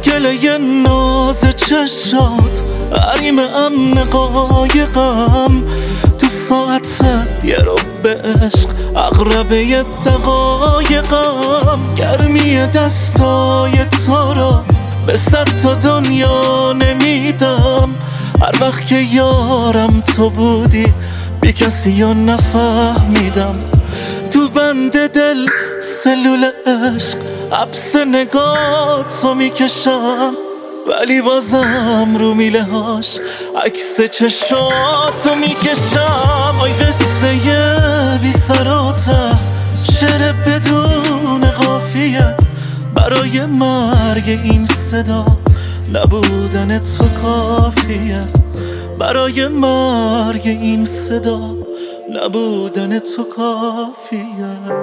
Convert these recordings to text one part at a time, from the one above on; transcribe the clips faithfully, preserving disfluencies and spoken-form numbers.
گله ناز چشات حریم امن قایقم، تو ساعت یه رو به عشق اقربه یه دقایقم. گرمی دستای تو رو به صد تا دنیا نمیدم، هر وقت که یارم تو بودی بی کسی یا نفهمیدم. تو بند دل سلول عشق حبس نگاتو میکشم، ولی بازم رو میله هاش عکس چشاتو میکشم. آی قصه بی سراته، شعر بدون قافیه، برای مرگ این صدا نبودن تو کافیه. برای مرگ این صدا نبودن تو کافیه.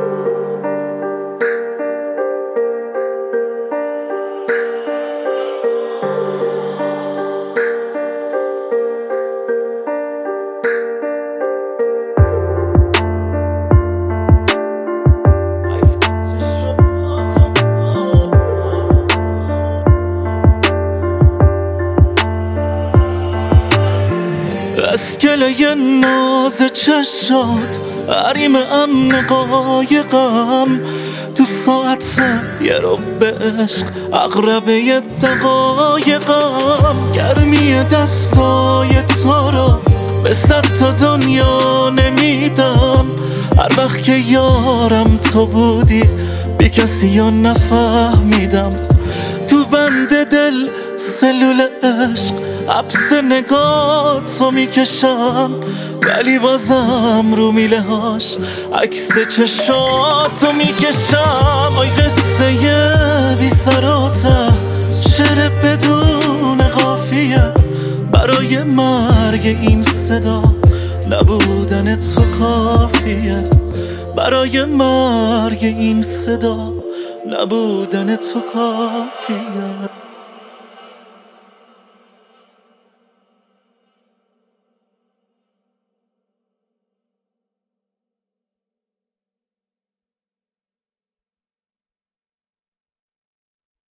از گله ناز چشات حریم امن قایقم، تو ساعت یه رو به عشق اقربه یه دقایقم. گرمی دستای تو رو به صد تا دنیا نمیدم، هر وقت که یارم تو بودی بی کسی یا نفهمیدم. تو بند دل سلول عشق حبس نگاتو میکشم، ولی بازم رو میله هاش عکس چشاتو میکشم. آی قصه بی سراته، شعر بدون قافیه، برای مرگ این صدا نبودن تو کافیه. برای مرگ این صدا نبودن تو کافیه.